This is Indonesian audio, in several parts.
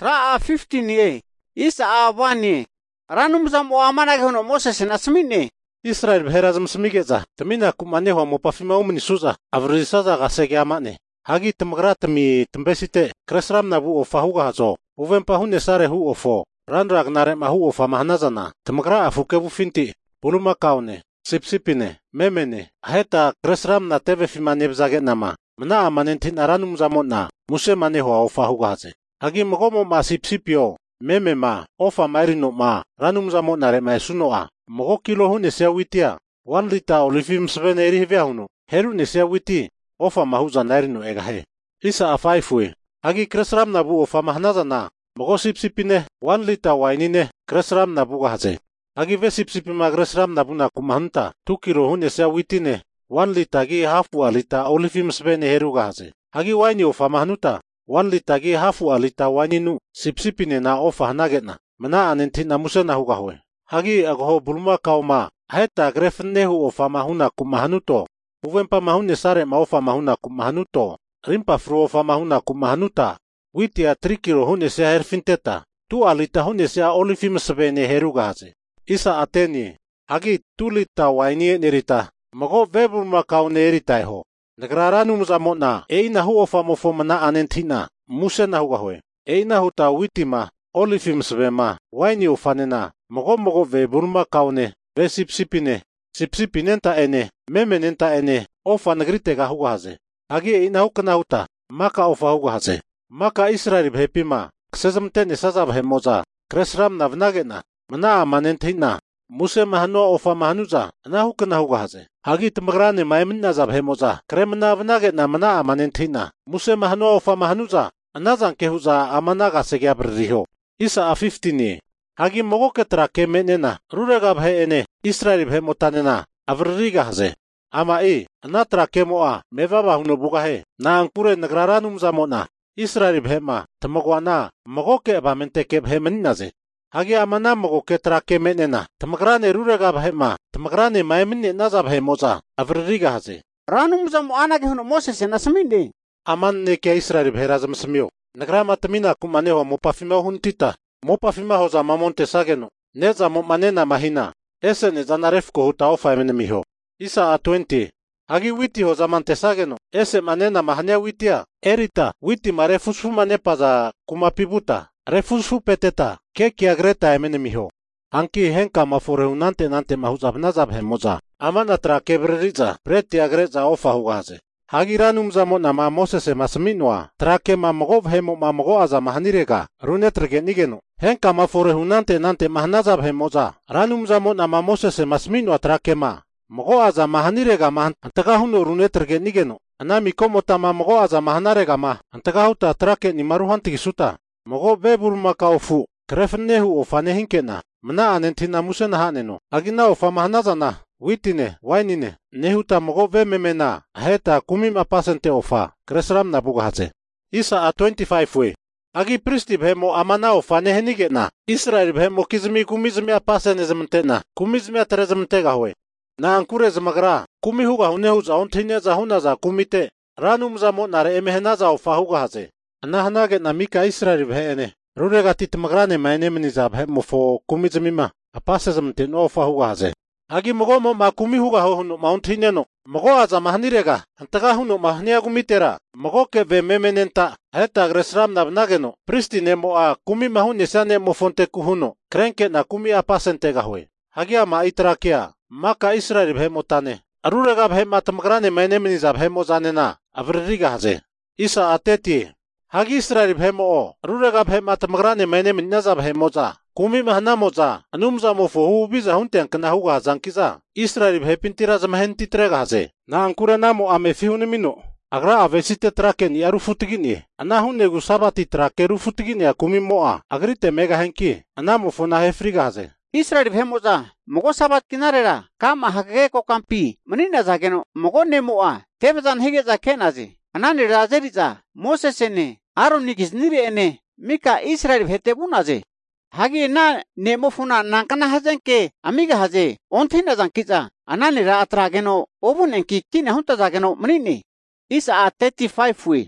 Tra 15 ye. Isa awani. Ranum zam o amana hono Moses na smine. Israel berazam smigeza. Tamina kumane ho mo pafima umni suza. Avrisaza gasege amane. Hagi temgratmi tembesite kresram nabu o fahuga hazo. Uven pahune sare hu ofo. Randrag nare mahu ofa mahnazana. Temgra afukebu finti. Buluma kaune. Sipsipine. Memene. Heta kresram na teve fimane bzage nama. Mna amanentin aranum zamona. Muse maneho ofa huga haze. Hagi mogomo ma sipsipio. Meme ma. Ofa mairino ma. Ranum zamona re maesunoa. Mogo kilo hune sea witia. 1 liter olivim svene eri hiviahuno. Heru ne sea witi. Ofa mahuza nairino egahe. Isa afaifue. Hagi kresram nabu ofa mahnazana. Mogo sipsipine 1 liter wainine kresram nabu gahaze. Hagi ve sipsipima kresram nabu na kumahunta. 2 kilo hune sea witine. 1 liter gi hafu a liter olivim svene heru gahaze. Hagi waini ofa mahnuta. 1 liter gi hafu a liter waininu. Sipsipine na ofa hanagena. Mana anentina musena hugahwe. Hagi agoho bulma kauma. Heta grefnehu ofa mahuna kumahanuto. Uvempa mahune sare ma ofa mahuna kumahanuto. Rimpa fru ofa mahuna kumahanuta. Witia 3 kilo hune sea herfinteta. 2 alita hune sea olivim svene heru gahaze. Isa ateni. Hagi 2 liter waini nerita. Mogo vebulma kaune eritaiho. Nagraranum zamona. Eina hu ofa mofo mana anentina. Musena hugahwe. Eina huta witima. Olivim svema. Waini ofanena. Mogo ve burma kaune, ve sipsipine. Sipsipinenta ene, memenenta ene, ofa nagritega hugahaze. Hagi ina hukana huta, maka ofa hugahaze. Maka Israel bhepima, ksezamtene sazab hemoza, kresram navnagena, mana amanentina. Muse mahano ofa mahanuza, na hukana hugahaze. Hagi tmagrane maimina zab hemoza, kremna vnagena mana amanentina. Muse mahano ofa mahanuza, anazan kehuza amanaga segyabriho. Isa a 15. Hagi mogo ketra kemenena, rurega bhe ene, Israel bhe motanena, avririga haze. Ama anatra kemoa, mevaba huno bugahe, na angkure nagraranum zamona, Israel bhe ma, tamagwana, mogo ke abamente ke bhe meninaze. Hagi amana mogo ketra kemenena, tamagrane rurega bhe ma, tamagrane maemine naza bhe moza, avririga haze. Ranum zam o anage hono Moses na smine. Aman ne ke Israel bhe razam smio. Nagrama tamina kumaneho mopafima huntita. Mopafima hoza mamonte sageno. Neza manena mahina. Ese ne zanarefko huta ofa emene miho. Isa a 20. Hagi witi hoza mante sageno. Ese manena mahania witia. Erita witi ma refusfu manepaza kumapibuta. Refusfu peteta. Keki agreta emene miho. Anki henka maforeunante nante mahuzab nazab hemoza. Amana tra kebreriza. Preti agreza ofa hugaze. Hagi ranum zamona ma Moses masminwa. Trake ma mogov hemo ma mogo aza mahanirega. Runetrege nigeno. Henka ma forehunante nante mahnazab hemoza. Ranum zamona ma Moses masminwa trake ma. Mogo aza mahanirega ma antagahuno runetrege nigeno. Anami komota ma mogo aza mahanarega ma. Antagahuta trake ni maruhantigi suta. Mogo bebul makaufu. Krefnehu ofane hinkena. Mna anentina musena haneno. Agina ofa mahnazana. Witine, wainine, nehuta mogo vememena, heta kumima pasente ofa, kresram na bugahaze. Isa a 25 we. Agi pristi bhemo amana ofa nehenigena, Israel bhemo kizmi kumizmi a pasene zemtena, kumizmi a terezmtega hwe. Na ankure zmagra, kumihuga hunehuza ontine za hunaza kumite, ranum za monare emehenaza ofa hugahaze. Anahanage na mika Israel bhene, rurega titmagrane maenemeniza bhemo fo kumizmima, a pasezmten ofa hugahaze. Hagi mogo mo makumi huga hono mountaineno. Mogo aza mahnirega. Antaga huno mahnia gumitera. Mogo ke ve memenenta. Heta agresram nabnageno. Pristi nemo a kumi mahuni sane mo fonte kuhuno. Krenke na kumi a pasentega hwe. Hagi ama itrakia. Maka Israel bhe motane. Arurega bhe matamagrane menemeniza bhe mozanena. Avririga haze. Isa ateti. Hagi Israel bhe mo. Arurega bhe matamagrane menemeniza bhe moza. Kumi mahna moza, anumza mofo hubiza hunten kana huga zankiza. Israel bhepintira zamahenti trega haze. Na ankura namo ame fihune mino. Agra avesite trake ni arufutigini. Anahune gusabati trake rufutigini ya kumi moa. Agrite mega henki. Anamo fona hefriga haze. Israel bhemoza, mogo sabat kinarera, kama hage ko kampi, manina zageno, mogo nemoa, tebezan hige za kenazi. Anani razeriza, Moses ene, Aaron nikis nire ene, mika Israel bhetebunaze. Hagi na nemofuna nankana hazenke amiga haze onthina zankiza anani ra atrageno obunenki kine hunta zageno manini. Isa a 35 we.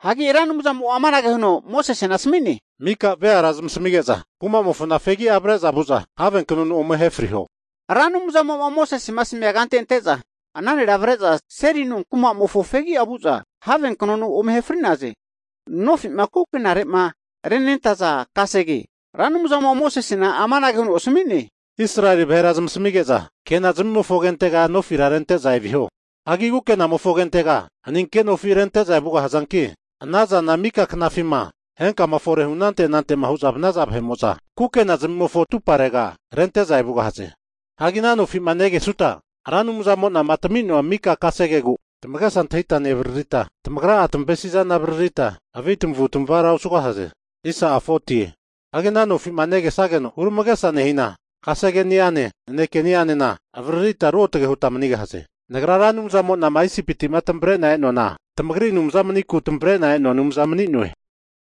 Hagi ranum zamu amana gehuno Moses nasmini. Mika bearazm smigeza. Puma mofuna fegi abreza buza. Haven kunun omehefriho. Ranum zamu Moses masmi agante enteza. Anani davreza serinun kuma mofu fegi abuza. Haven kunun omehefrinaze. Nofi makukinare ma renentaza kasegi. Ranum zamu Moses na amana gehuno osmini. Israel berazm smigeza. Kenazm mofogentega nofirarenteza eviho. Hagigu kena mofogentega. Aninke nofirenteza buga hazanki. Anaza na mika knafima. Henka mafore hunante nante mahuzab nazab hemoza. Kuke nazim mofotu parega. Renteza buga haze. Haginano fimanege suta. Ranum zamo na matamino mika kasegegu. Temaga santita nevrita. Temagra atambesiza navrita. Avitum vutum vara usuga haze. Isa afoti. Haginano fimanege sageno. Urumagasa nehina. Kasege niane. Neke niane na. Avrita rotege hutamaniga haze. Nagraranum zamo na maisi piti matambre na enona. Tamagri num zamani ku tambre na eno num zamani nue.